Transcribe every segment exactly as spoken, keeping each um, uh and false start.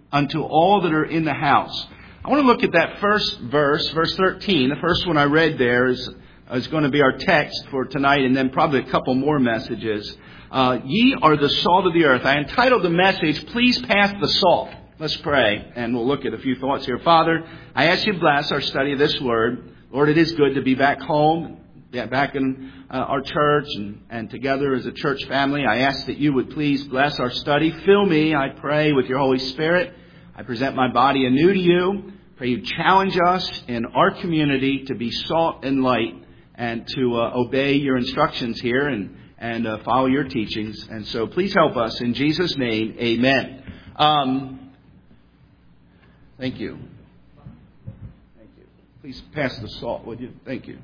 unto all that are in the house. I want to look at that first verse, verse thirteen. The first one I read there is, is going to be our text for tonight, and then probably a couple more messages. Uh, Ye are the salt of the earth. I entitled the message, Please Pass the Salt. Let's pray, and we'll look at a few thoughts here. Father, I ask you to bless our study of this word. Lord, it is good to be back home, back in uh, our church, and, and together as a church family. I ask that you would please bless our study. Fill me, I pray, with your Holy Spirit. I present my body anew to you. Pray you challenge us in our community to be salt and light and to uh, obey your instructions here and, and uh, follow your teachings. And so please help us. In Jesus' name, amen. Um, thank you. Thank you. Please pass the salt, would you? Thank you.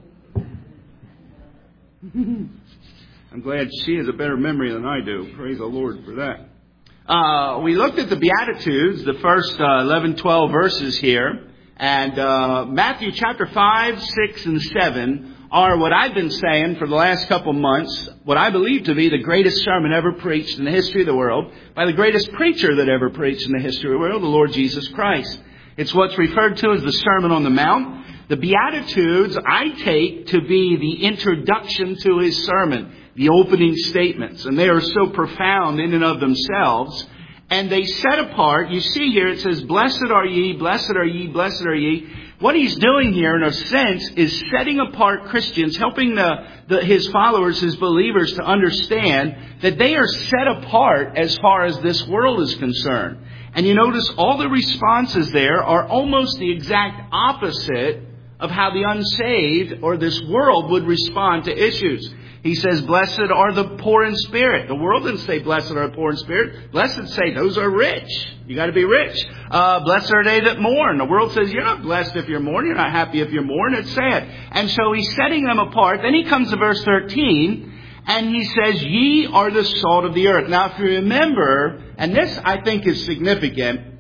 I'm glad she has a better memory than I do. Praise the Lord for that. Uh, we looked at the Beatitudes, the first uh, eleven, twelve verses here. And uh, Matthew chapter five, six, and seven are what I've been saying for the last couple months, what I believe to be the greatest sermon ever preached in the history of the world by the greatest preacher that ever preached in the history of the world, the Lord Jesus Christ. It's what's referred to as the Sermon on the Mount. The Beatitudes I take to be the introduction to his sermon, the opening statements. And they are so profound in and of themselves. And they set apart, you see here it says, Blessed are ye, blessed are ye, blessed are ye. What he's doing here in a sense is setting apart Christians, helping the, the, his followers, his believers to understand that they are set apart as far as this world is concerned. And you notice all the responses there are almost the exact opposite of how the unsaved or this world would respond to issues. He says, blessed are the poor in spirit. The world didn't say blessed are the poor in spirit. Blessed say those are rich. You got to be rich. Uh, blessed are they that mourn. The world says you're not blessed if you're mourning. You're not happy if you're mourning. It's sad. And so he's setting them apart. Then he comes to verse thirteen and he says, ye are the salt of the earth. Now if you remember, and this I think is significant,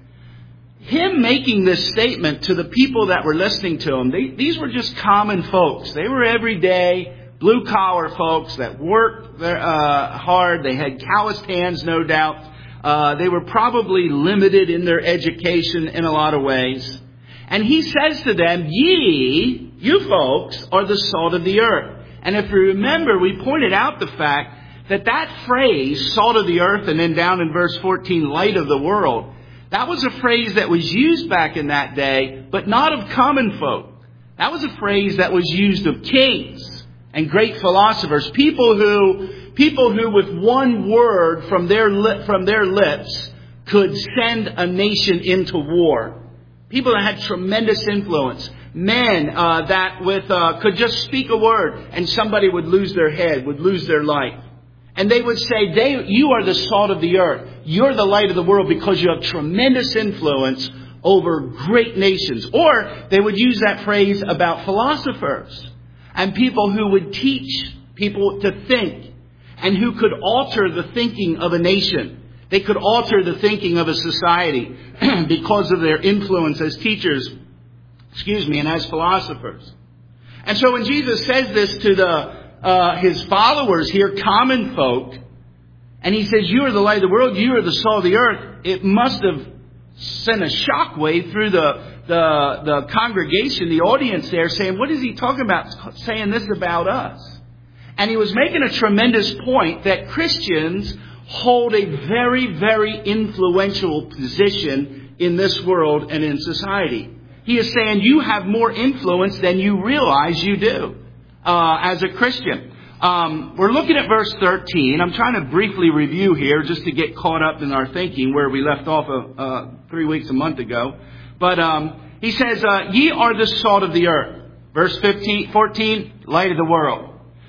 him making this statement to the people that were listening to him, they, these were just common folks. They were everyday blue-collar folks that worked uh, hard. They had calloused hands, no doubt. Uh, they were probably limited in their education in a lot of ways. And he says to them, ye, you folks, are the salt of the earth. And if you remember, we pointed out the fact that that phrase, salt of the earth, and then down in verse fourteen, light of the world, that was a phrase that was used back in that day, but not of common folk. That was a phrase that was used of kings and great philosophers, people who, people who with one word from their lip, from their lips could send a nation into war. People that had tremendous influence. Men uh, that with uh, could just speak a word and somebody would lose their head, would lose their life. And they would say, they, you are the salt of the earth. You're the light of the world because you have tremendous influence over great nations. Or they would use that phrase about philosophers and people who would teach people to think and who could alter the thinking of a nation. They could alter the thinking of a society because of their influence as teachers, excuse me, and as philosophers. And so when Jesus says this to the Uh, his followers here, common folk, and he says, you are the light of the world, you are the salt of the earth, it must have sent a shockwave through the, the, the congregation, the audience there, saying, what is he talking about, saying this about us? And he was making a tremendous point that Christians hold a very, very influential position in this world and in society. He is saying you have more influence than you realize you do. Uh, as a Christian. Um, we're looking at verse thirteen. I'm trying to briefly review here just to get caught up in our thinking where we left off uh, uh, three weeks, a month ago. But um, he says, uh, ye are the salt of the earth. Verse fifteen, fourteen, light of the world.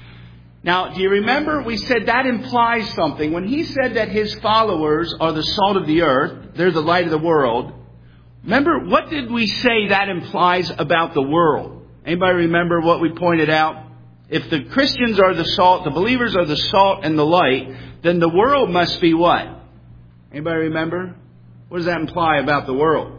Now, do you remember we said that implies something? When he said that his followers are the salt of the earth, they're the light of the world. Remember, what did we say that implies about the world? Anybody remember what we pointed out? If the Christians are the salt, the believers are the salt and the light, then the world must be what? Anybody remember? What does that imply about the world?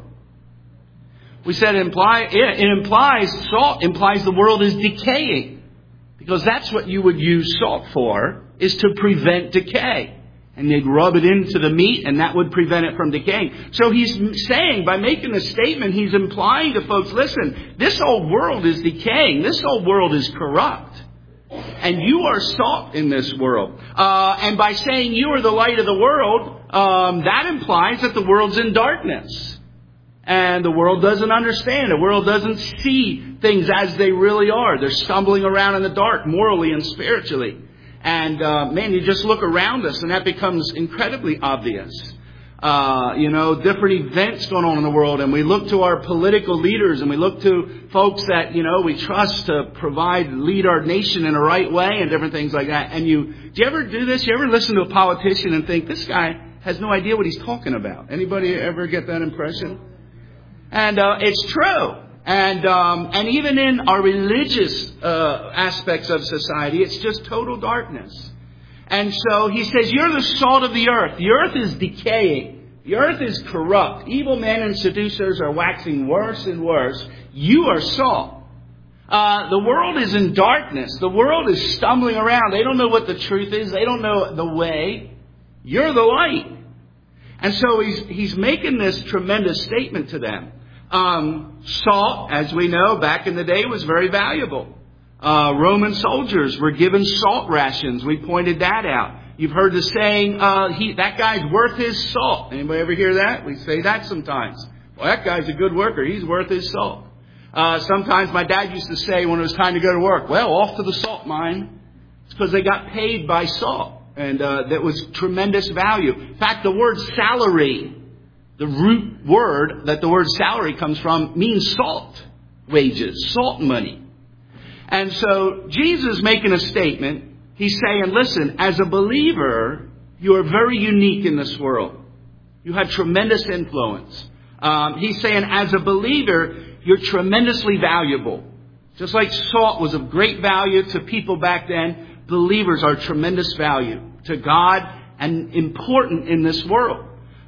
We said it, imply, it implies, salt implies the world is decaying. Because that's what you would use salt for, is to prevent decay. And they'd rub it into the meat, and that would prevent it from decaying. So he's saying, by making a statement, he's implying to folks, listen, this old world is decaying. This old world is corrupt. And you are salt in this world. Uh, and by saying you are the light of the world, um, that implies that the world's in darkness. And the world doesn't understand. The world doesn't see things as they really are. They're stumbling around in the dark, morally and spiritually. And, uh, man, you just look around us and that becomes incredibly obvious. Uh, you know, different events going on in the world, and we look to our political leaders and we look to folks that, you know, we trust to provide, lead our nation in the right way and different things like that. And you, do you ever do this? You ever listen to a politician and think, this guy has no idea what he's talking about? Anybody ever get that impression? And, uh, it's true. And, um, and even in our religious, uh, aspects of society, it's just total darkness. And so he says, you're the salt of the earth. The earth is decaying. The earth is corrupt. Evil men and seducers are waxing worse and worse. You are salt. Uh, the world is in darkness. The world is stumbling around. They don't know what the truth is. They don't know the way. You're the light. And so he's, he's making this tremendous statement to them. Um, salt, as we know, back in the day was very valuable. Uh, Roman soldiers were given salt rations. We pointed that out. You've heard the saying, uh, he, that guy's worth his salt. Anybody ever hear that? We say that sometimes. Well, that guy's a good worker. He's worth his salt. Uh, sometimes my dad used to say when it was time to go to work, well, off to the salt mine. It's because they got paid by salt. And, uh, that was tremendous value. In fact, the word salary, the root word that the word salary comes from, means salt wages, salt money. And so Jesus making a statement, he's saying, listen, as a believer, you are very unique in this world. You have tremendous influence. Um, he's saying, as a believer, you're tremendously valuable. Just like salt was of great value to people back then, believers are tremendous value to God and important in this world.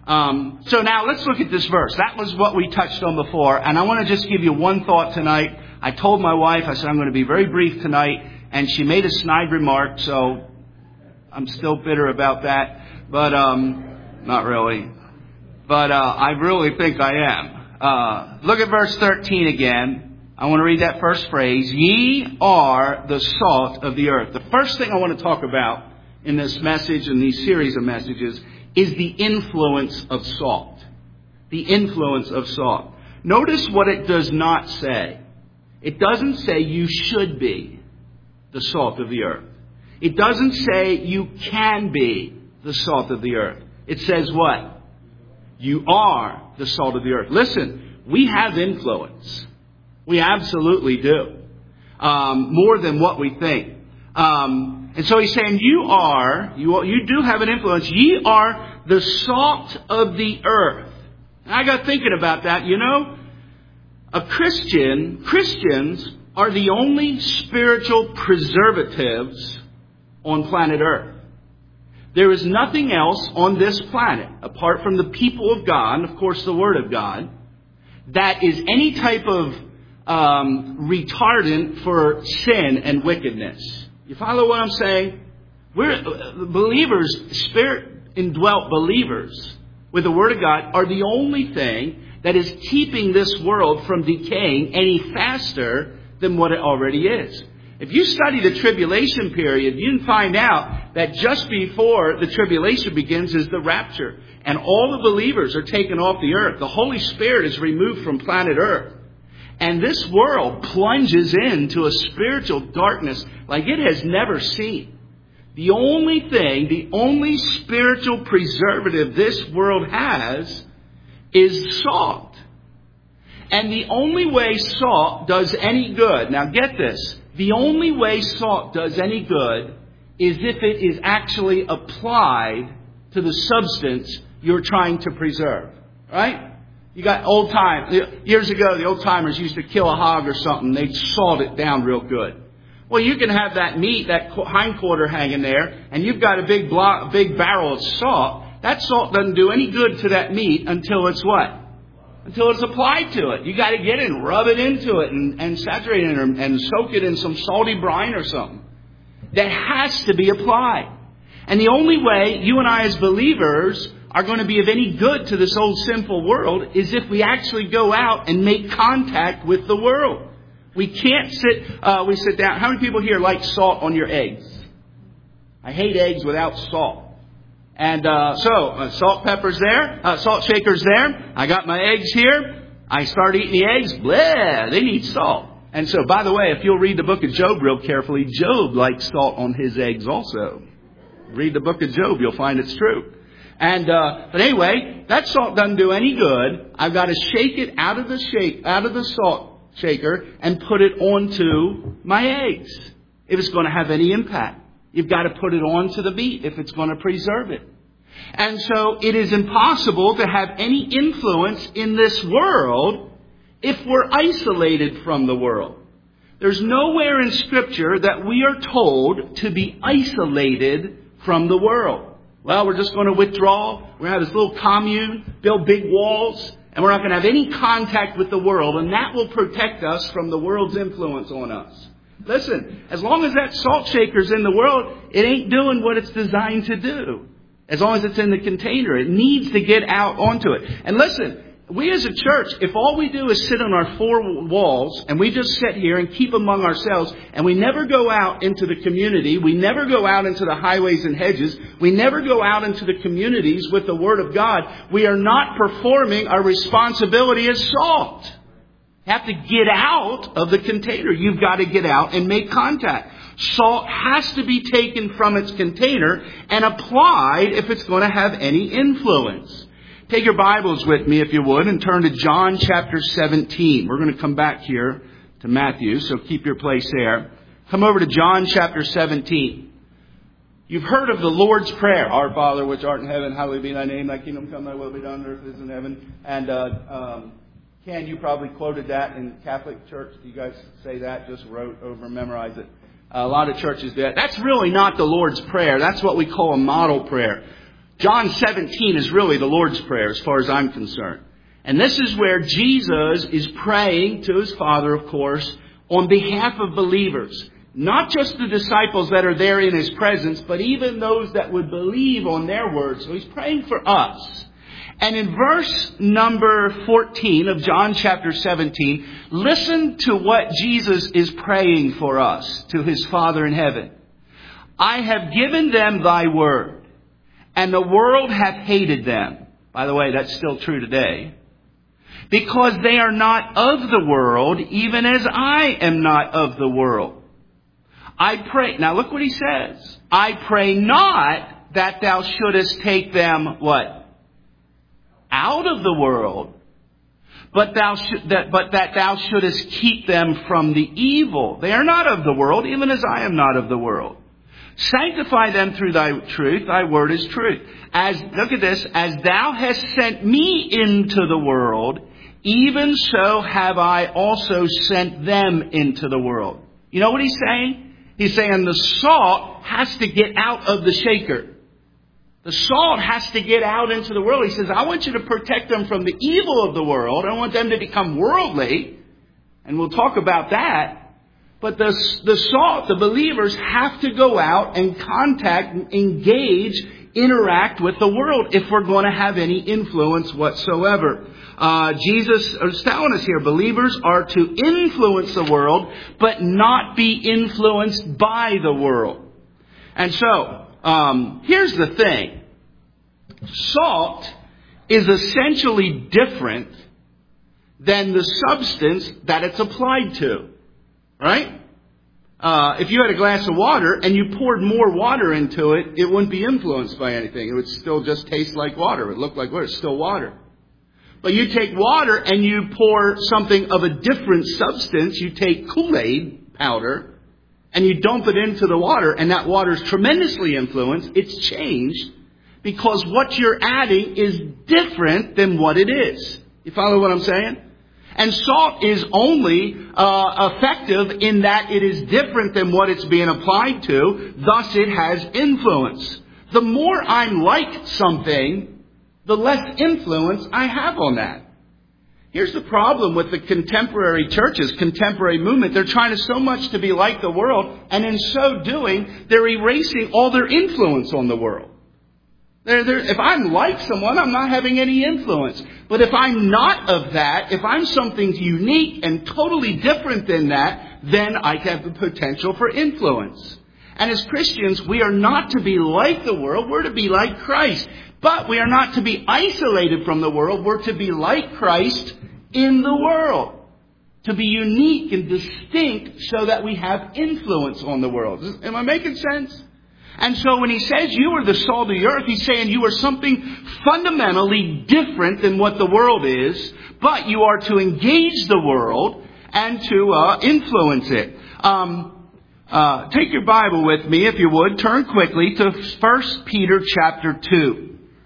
Um, so now let's look at this verse. That was what we touched on before. And I want to just give you one thought tonight. I told my wife, I said, I'm going to be very brief tonight. And she made a snide remark. So I'm still bitter about that. But, um, not really. But, uh, I really think I am. Uh, look at verse thirteen again. I want to read that first phrase. Ye are the salt of the earth. The first thing I want to talk about in this message and these series of messages is the influence of salt. The influence of salt. Notice what it does not say. It doesn't say you should be the salt of the earth. It doesn't say you can be the salt of the earth. It says what? You are the salt of the earth. Listen, we have influence. We absolutely do. Um, more than what we think. Um, and so he's saying you are, you, you do have an influence. Ye are the salt of the earth. And I got thinking about that. You know, a Christian, Christians are the only spiritual preservatives on planet Earth. There is nothing else on this planet, apart from the people of God, and of course the Word of God, that is any type of um, retardant for sin and wickedness. You follow what I'm saying? We're believers, Spirit-indwelt believers with the Word of God are the only thing that is keeping this world from decaying any faster than what it already is. If you study the tribulation period, you can find out that just before the tribulation begins is the rapture. And all the believers are taken off the earth. The Holy Spirit is removed from planet Earth. And this world plunges into a spiritual darkness like it has never seen. The only thing, the only spiritual preservative this world has is salt. And the only way salt does any good, now get this, the only way salt does any good is if it is actually applied to the substance you're trying to preserve. Right? You got old time, years ago the old timers used to kill a hog or something, they'd salt it down real good. Well, you can have that meat, that hind quarter hanging there, and you've got a big block, big barrel of salt. That salt doesn't do any good to that meat until it's what? Until it's applied to it. You got to get it and rub it into it and, and saturate it and, and soak it in some salty brine or something. That has to be applied. And the only way you and I as believers are going to be of any good to this old sinful world is if we actually go out and make contact with the world. We can't sit, uh, we sit down. How many people here like salt on your eggs? I hate eggs without salt. And uh, so, uh, salt, peppers there, uh, salt shakers there. I got my eggs here. I start eating the eggs. Blah, they need salt. And so, by the way, if you'll read the book of Job real carefully, Job likes salt on his eggs also. Read the book of Job, you'll find it's true. And uh, but anyway, that salt doesn't do any good. I've got to shake it out of the shake, out of the salt shaker, and put it onto my eggs if it's going to have any impact. You've got to put it onto the meat if it's going to preserve it. And so it is impossible to have any influence in this world if we're isolated from the world. There's nowhere in Scripture that we are told to be isolated from the world. Well, we're just going to withdraw. We're going to have this little commune, build big walls, and we're not going to have any contact with the world, and that will protect us from the world's influence on us. Listen, as long as that salt shaker's in the world, it ain't doing what it's designed to do. As long as it's in the container, it needs to get out onto it. And listen, we as a church, if all we do is sit on our four walls and we just sit here and keep among ourselves and we never go out into the community, we never go out into the highways and hedges, we never go out into the communities with the Word of God, we are not performing our responsibility as salt. You have to get out of the container. You've got to get out and make contact. Salt has to be taken from its container and applied if it's going to have any influence. Take your Bibles with me, if you would, and turn to John chapter seventeen. We're going to come back here to Matthew, so keep your place there. Come over to John chapter seventeen. You've heard of the Lord's Prayer. Our Father, which art in heaven, hallowed be thy name. Thy kingdom come, thy will be done on earth as in heaven. And uh, um, Ken, you probably quoted that in Catholic Church. Do you guys say that? Just wrote over, memorize it. A lot of churches do that. That's really not the Lord's Prayer. That's what we call a model prayer. John seventeen is really the Lord's Prayer as far as I'm concerned. And this is where Jesus is praying to his Father, of course, on behalf of believers. Not just the disciples that are there in his presence, but even those that would believe on their words. So he's praying for us. And in verse number fourteen of John chapter seventeen, listen to what Jesus is praying for us to his Father in heaven. I have given them thy word, and the world hath hated them. By the way, that's still true today. Because they are not of the world, even as I am not of the world. I pray, now look what he says. I pray not that thou shouldest take them, what? Out of the world, but thou should, that, but that thou shouldest keep them from the evil. They are not of the world, even as I am not of the world. Sanctify them through thy truth. Thy word is truth. As, look at this, as thou hast sent me into the world, even so have I also sent them into the world. You know what he's saying? He's saying the salt has to get out of the shaker. The salt has to get out into the world. He says, I want you to protect them from the evil of the world. I want them to become worldly. And we'll talk about that. But the, the salt, the believers have to go out and contact, engage, interact with the world if we're going to have any influence whatsoever. Uh, Jesus is telling us here, believers are to influence the world, but not be influenced by the world. And so, Um, here's the thing. Salt is essentially different than the substance that it's applied to. Right? Uh, if you had a glass of water and you poured more water into it, it wouldn't be influenced by anything. It would still just taste like water. It would look like water. It's still water. But you take water and you pour something of a different substance. You take Kool-Aid powder and you dump it into the water, and that water is tremendously influenced. It's changed because what you're adding is different than what it is. You follow what I'm saying? And salt is only uh, effective in that it is different than what it's being applied to. Thus, it has influence. The more I'm like something, the less influence I have on that. Here's the problem with the contemporary churches, contemporary movement. They're trying to so much to be like the world, and in so doing, they're erasing all their influence on the world. They're, they're, if I'm like someone, I'm not having any influence. But if I'm not of that, if I'm something unique and totally different than that, then I have the potential for influence. And as Christians, we are not to be like the world. We're to be like Christ. But we are not to be isolated from the world. We're to be like Christ in the world. To be unique and distinct so that we have influence on the world. Am I making sense? And so when he says you are the salt of the earth, he's saying you are something fundamentally different than what the world is. But you are to engage the world and to uh, influence it. Um, uh, take your Bible with me, if you would. Turn quickly to First Peter chapter two.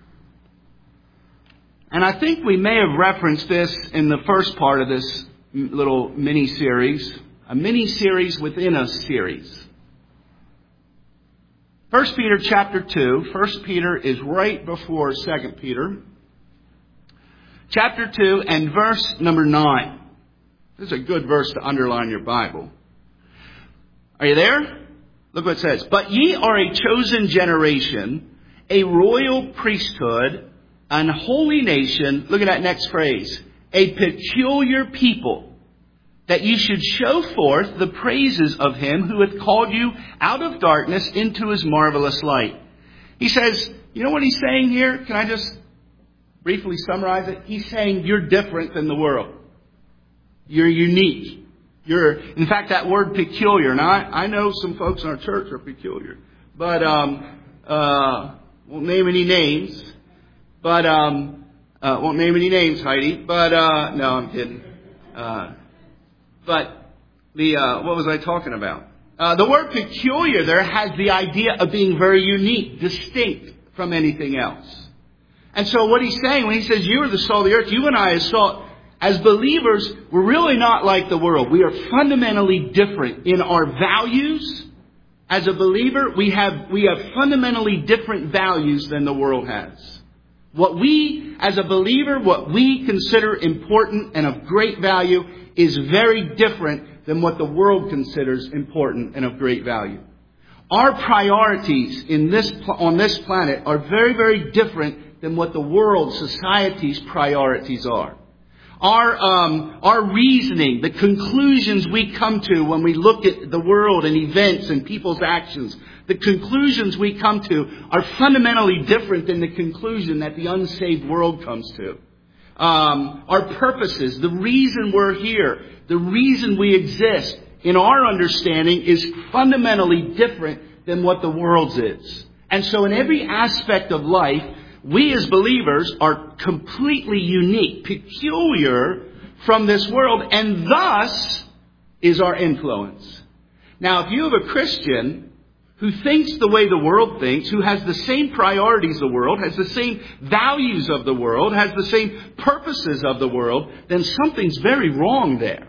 And I think we may have referenced this in the first part of this little mini-series. A mini-series within a series. First Peter chapter two. First Peter is right before Second Peter. Chapter two and verse number nine. This is a good verse to underline your Bible. Are you there? Look what it says. But ye are a chosen generation, a royal priesthood, an holy nation. Look at that next phrase. A peculiar people, that you should show forth the praises of him who hath called you out of darkness into his marvelous light. He says, you know what he's saying here? Can I just briefly summarize it? He's saying you're different than the world. You're unique. You're, in fact, that word peculiar. Now, I, I know some folks in our church are peculiar, but um, uh, won't name any names. But, um, uh, won't name any names, Heidi, but, uh, no, I'm kidding. Uh, but the, uh, what was I talking about? Uh, the word peculiar there has the idea of being very unique, distinct from anything else. And so what he's saying when he says you are the salt of the earth, you and I as salt, as believers, we're really not like the world. We are fundamentally different in our values. As a believer, we have, we have fundamentally different values than the world has. What we, as a believer, what we consider important and of great value is very different than what the world considers important and of great value. Our priorities in this, on this planet are very, very different than what the world, society's priorities are. Our, um, our reasoning, the conclusions we come to when we look at the world and events and people's actions, the conclusions we come to are fundamentally different than the conclusion that the unsaved world comes to. Um, our purposes, the reason we're here, the reason we exist, in our understanding, is fundamentally different than what the world's is. And so in every aspect of life, we as believers are completely unique, peculiar from this world, and thus is our influence. Now, if you have a Christian who thinks the way the world thinks, who has the same priorities of the world, has the same values of the world, has the same purposes of the world, then something's very wrong there.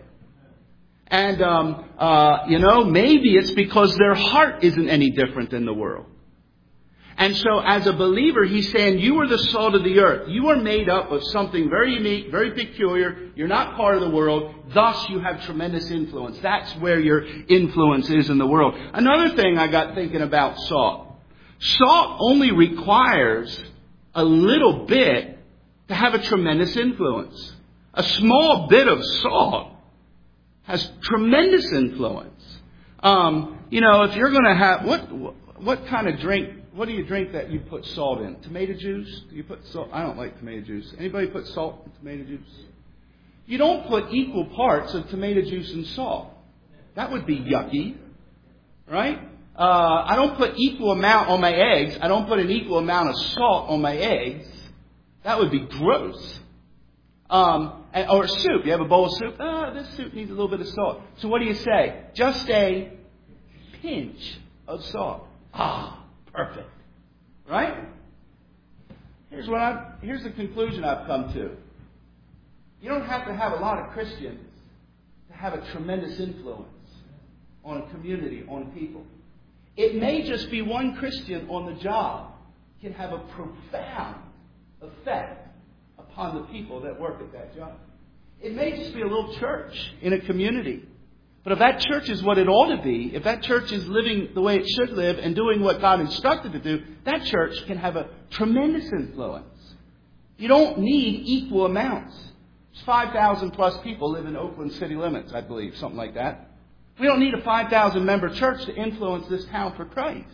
And, um, uh, you know, maybe it's because their heart isn't any different than the world. And so as a believer, he's saying you are the salt of the earth. You are made up of something very unique, very peculiar. You're not part of the world. Thus, you have tremendous influence. That's where your influence is in the world. Another thing I got thinking about salt. Salt only requires a little bit to have a tremendous influence. A small bit of salt has tremendous influence. Um, you know, if you're going to have, what, what kind of drink, what do you drink that you put salt in? Tomato juice? Do you put salt? I don't like tomato juice. Anybody put salt in tomato juice? You don't put equal parts of tomato juice and salt. That would be yucky, right? Uh, I don't put equal amount on my eggs. I don't put an equal amount of salt on my eggs. That would be gross. Um, and, or soup. You have a bowl of soup. Ah, this soup needs a little bit of salt. So what do you say? Just a pinch of salt. Ah, perfect. Right? Here's what I here's the conclusion I've come to. You don't have to have a lot of Christians to have a tremendous influence on a community, on people. It may just be one Christian on the job can have a profound effect upon the people that work at that job. It may just be a little church in a community. But if that church is what it ought to be, if that church is living the way it should live and doing what God instructed to do, that church can have a tremendous influence. You don't need equal amounts. There's five thousand plus people live in Oakland city limits, I believe, something like that. We don't need a five thousand member church to influence this town for Christ.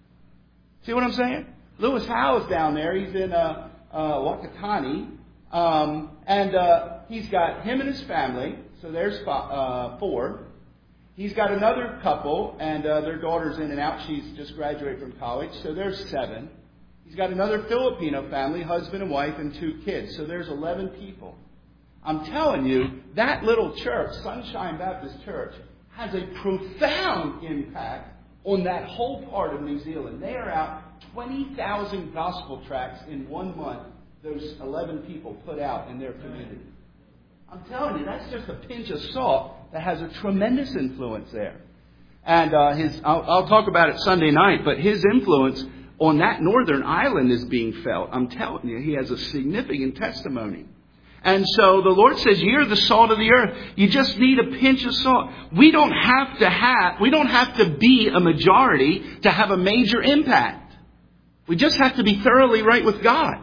See what I'm saying? Lewis Howe is down there. He's in uh, uh, Wakatani. Um, and uh, he's got him and his family. So there's uh, four. He's got another couple, and uh, their daughter's in and out. She's just graduated from college. So there's seven. He's got another Filipino family, husband and wife, and two kids. So there's eleven people. I'm telling you, that little church, Sunshine Baptist Church, has a profound impact on that whole part of New Zealand. They are out twenty thousand gospel tracts in one month. Those eleven people put out in their community. I'm telling you, that's just a pinch of salt that has a tremendous influence there. And uh, his, I'll, I'll talk about it Sunday night, but his influence on that northern island is being felt. I'm telling you, he has a significant testimony. And so the Lord says, you're the salt of the earth. You just need a pinch of salt. We don't have to have, we don't have to be a majority to have a major impact. We just have to be thoroughly right with God.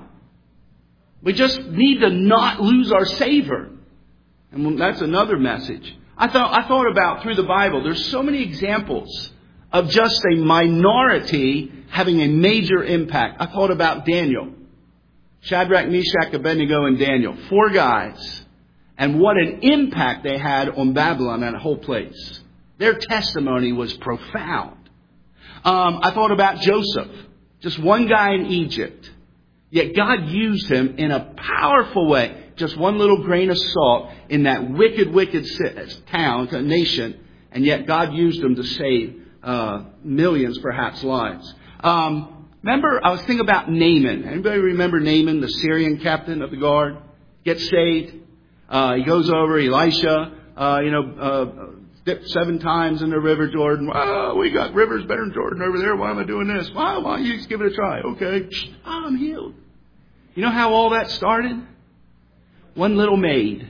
We just need to not lose our savor. And that's another message. I thought, I thought about through the Bible, there's so many examples of just a minority having a major impact. I thought about Daniel. Shadrach, Meshach, Abednego, and Daniel. Four guys. And what an impact they had on Babylon and that whole place. Their testimony was profound. Um, I thought about Joseph. Just one guy in Egypt. Yet God used him in a powerful way. Just one little grain of salt in that wicked, wicked town, a nation. And yet God used him to save uh, millions, perhaps, lives. Um, remember, I was thinking about Naaman. Anybody remember Naaman, the Syrian captain of the guard? Gets saved. Uh, he goes over, Elisha, uh, you know, uh, dipped seven times in the river Jordan. Oh, we got rivers better than Jordan over there. Why am I doing this? Why, why don't you just give it a try? Okay. Oh, I'm healed. You know how all that started? One little maid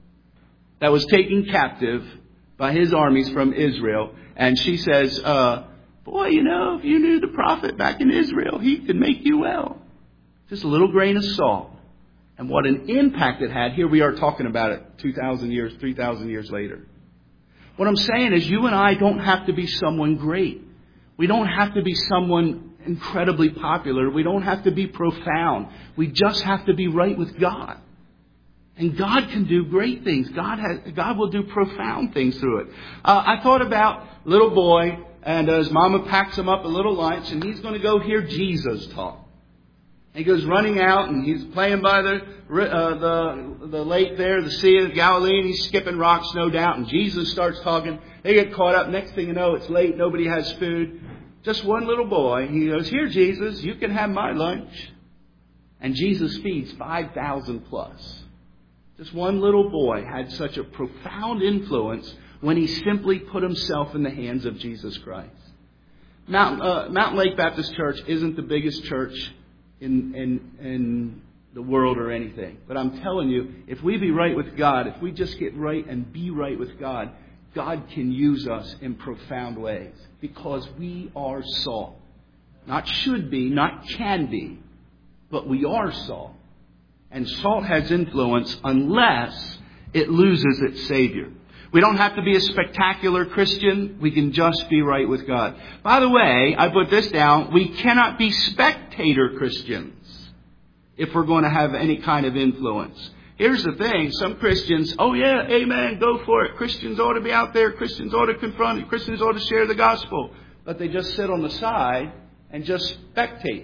that was taken captive by his armies from Israel. And she says, uh, boy, you know, if you knew the prophet back in Israel, he could make you well. Just a little grain of salt. And what an impact it had. Here we are talking about it two thousand years, three thousand years later. What I'm saying is you and I don't have to be someone great. We don't have to be someone incredibly popular. We don't have to be profound. We just have to be right with God. And God can do great things. God has, God will do profound things through it. Uh, I thought about little boy, and uh, his mama packs him up a little lunch, and he's going to go hear Jesus talk. He goes running out, and he's playing by the uh, the the lake there, the Sea of Galilee, and he's skipping rocks, no doubt. And Jesus starts talking. They get caught up. Next thing you know, it's late. Nobody has food. Just one little boy. He goes, here, Jesus, you can have my lunch. And Jesus feeds five thousand plus. Just one little boy had such a profound influence when he simply put himself in the hands of Jesus Christ. Mountain, uh, Mountain Lake Baptist Church isn't the biggest church in, in, in the world or anything. But I'm telling you, if we be right with God, if we just get right and be right with God, God can use us in profound ways because we are salt. Not should be, not can be, but we are salt. And salt has influence unless it loses its Savior. We don't have to be a spectacular Christian. We can just be right with God. By the way, I put this down. We cannot be spectator Christians if we're going to have any kind of influence. Here's the thing. Some Christians, oh yeah, amen, go for it. Christians ought to be out there. Christians ought to confront it. Christians ought to share the gospel. But they just sit on the side and just spectate.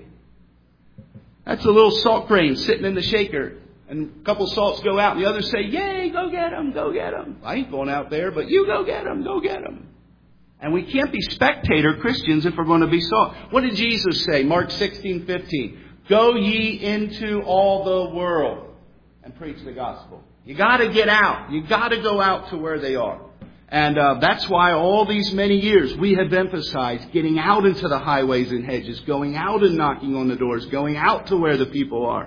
That's a little salt grain sitting in the shaker. And a couple salts go out and the others say, yay, go get them, go get them. I ain't going out there, but you go get them, go get them. And we can't be spectator Christians if we're going to be salt. What did Jesus say? Mark sixteen fifteen. Go ye into all the world and preach the gospel. You got to get out. You got to go out to where they are. And uh, that's why all these many years we have emphasized getting out into the highways and hedges, going out and knocking on the doors, going out to where the people are.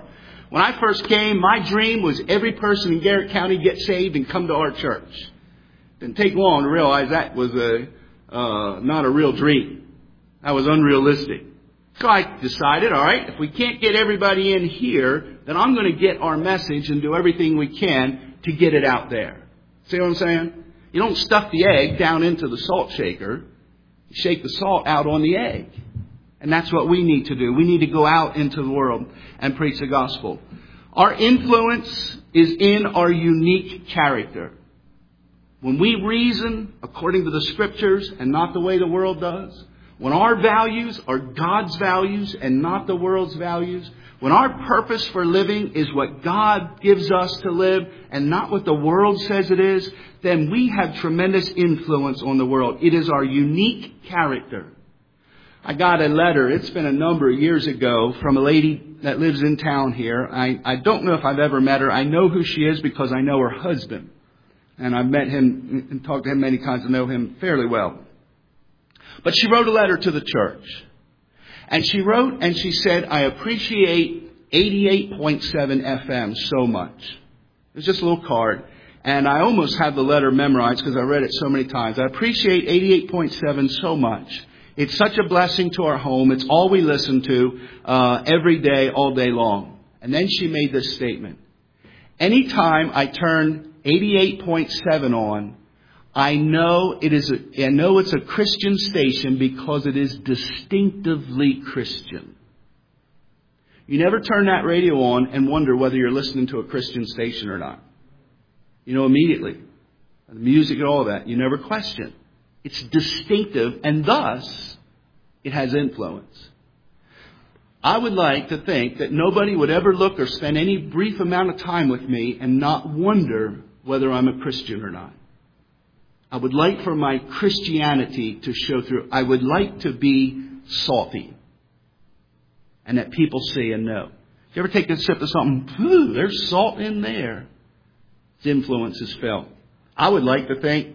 When I first came, my dream was every person in Garrett County get saved and come to our church. Didn't take long to realize that was a uh, not a real dream. That was unrealistic. So I decided, all right, if we can't get everybody in here, then I'm going to get our message and do everything we can to get it out there. See what I'm saying? You don't stuff the egg down into the salt shaker. You shake the salt out on the egg. And that's what we need to do. We need to go out into the world and preach the gospel. Our influence is in our unique character. When we reason according to the Scriptures and not the way the world does, when our values are God's values and not the world's values, when our purpose for living is what God gives us to live and not what the world says it is, then we have tremendous influence on the world. It is our unique character. I got a letter, it's been a number of years ago, from a lady that lives in town here. I, I don't know if I've ever met her. I know who she is because I know her husband. And I've met him and talked to him many times and know him fairly well. But she wrote a letter to the church. And she wrote and she said, I appreciate eighty-eight point seven F M so much. It was just a little card. And I almost have the letter memorized because I read it so many times. I appreciate eighty-eight point seven so much. It's such a blessing to our home. It's all we listen to uh, every day, all day long. And then she made this statement. Anytime I turn eighty-eight point seven on, I know it is a, I know it's a Christian station because it is distinctively Christian. You never turn that radio on and wonder whether you're listening to a Christian station or not. You know immediately. The music and all that. You never question. It's distinctive and thus it has influence. I would like to think that nobody would ever look or spend any brief amount of time with me and not wonder whether I'm a Christian or not. I would like for my Christianity to show through. I would like to be salty. And that people see and know. You ever take a sip of something? Ooh, there's salt in there. Its influence is felt. I would like to think,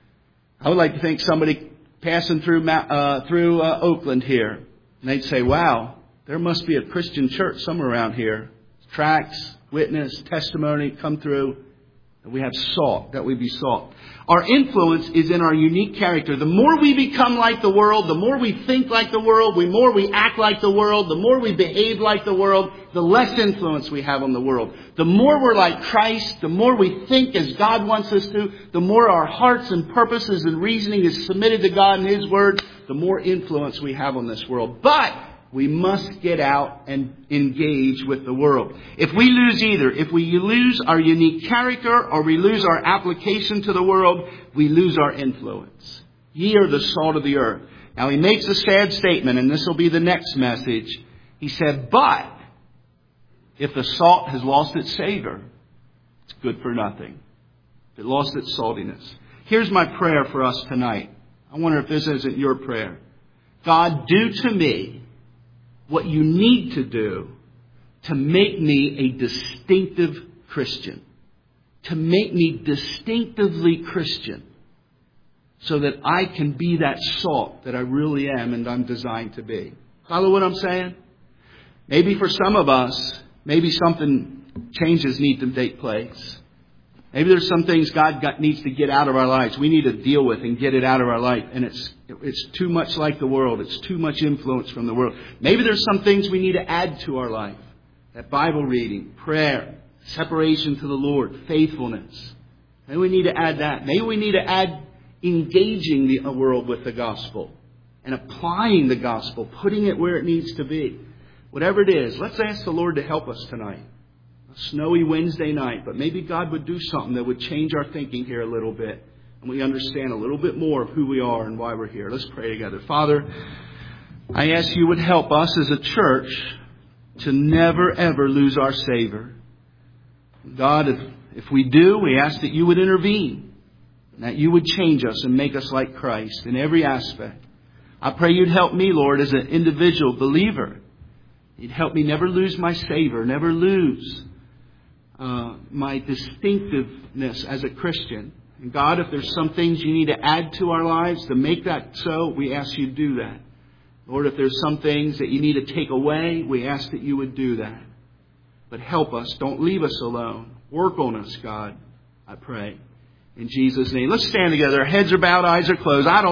I would like to think somebody passing through uh, through uh, Oakland here, and they'd say, wow, there must be a Christian church somewhere around here. Tracts, witness, testimony come through. That we have salt, that we be salt. Our influence is in our unique character. The more we become like the world, the more we think like the world, the more we act like the world, the more we behave like the world, the less influence we have on the world. The more we're like Christ, the more we think as God wants us to, the more our hearts and purposes and reasoning is submitted to God and His Word, the more influence we have on this world. But we must get out and engage with the world. If we lose either, if we lose our unique character or we lose our application to the world, we lose our influence. Ye are the salt of the earth. Now he makes a sad statement, and this will be the next message. He said, but if the salt has lost its savor, it's good for nothing. It lost its saltiness. Here's my prayer for us tonight. I wonder if this isn't your prayer. God, do to me what you need to do to make me a distinctive Christian. To make me distinctively Christian. So that I can be that salt that I really am and I'm designed to be. Follow what I'm saying? Maybe for some of us, maybe something, changes need to take place. Maybe there's some things God got, needs to get out of our lives. We need to deal with and get it out of our life. And it's it's too much like the world. It's too much influence from the world. Maybe there's some things we need to add to our life. That Bible reading, prayer, separation to the Lord, faithfulness. Maybe we need to add that. Maybe we need to add engaging the world with the gospel. And applying the gospel, putting it where it needs to be. Whatever it is, let's ask the Lord to help us tonight. A snowy Wednesday night, but maybe God would do something that would change our thinking here a little bit. And we understand a little bit more of who we are and why we're here. Let's pray together. Father, I ask you would help us as a church to never ever lose our savor. God, if, if we do, we ask that you would intervene. And that you would change us and make us like Christ in every aspect. I pray you'd help me, Lord, as an individual believer. You'd help me never lose my savor, never lose Uh, my distinctiveness as a Christian. And God, if there's some things you need to add to our lives to make that so, we ask you to do that. Lord, if there's some things that you need to take away, we ask that you would do that. But help us. Don't leave us alone. Work on us, God, I pray. In Jesus' name. Let's stand together. Our heads are bowed, eyes are closed. I don't